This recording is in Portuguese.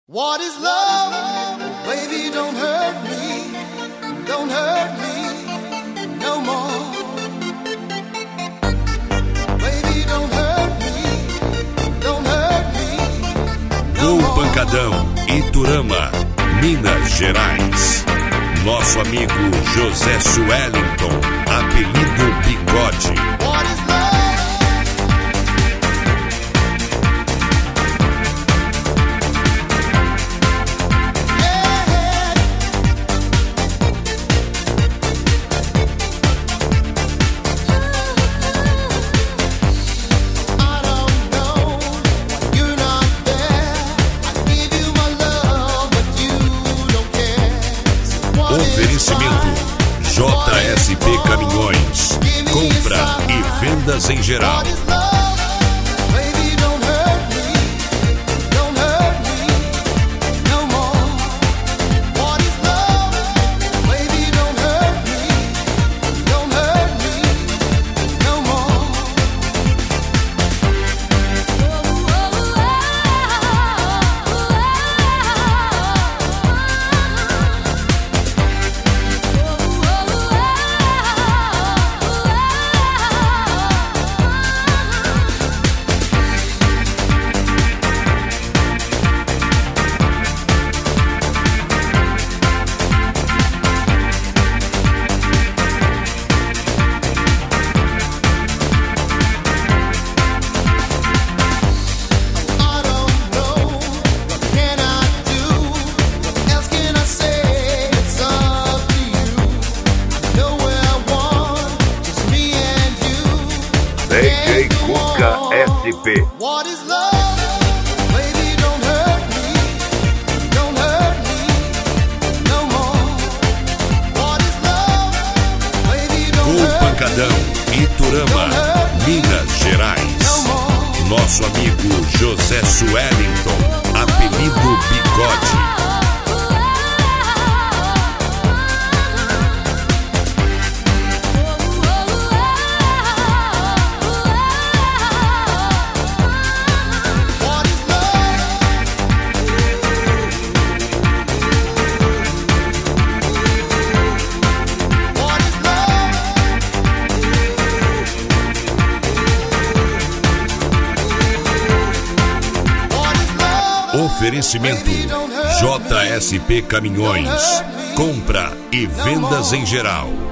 What is love? Baby, don't hurt me no more. Baby, don't hurt me no more. Pancadão, Iturama, Minas Gerais. Nosso amigo José Suellington, apelido Bigode. What is love? Oferecimento JSP Caminhões, compra e vendas em geral. DJ Cuca SP. What is love? Baby, don't hurt me no more. What is love? Baby, don't hurt me. Pancadão, Iturama, Minas Gerais. Nosso amigo José Suellington, apelido Bigode. Oferecimento JSP Caminhões, compra e vendas em geral.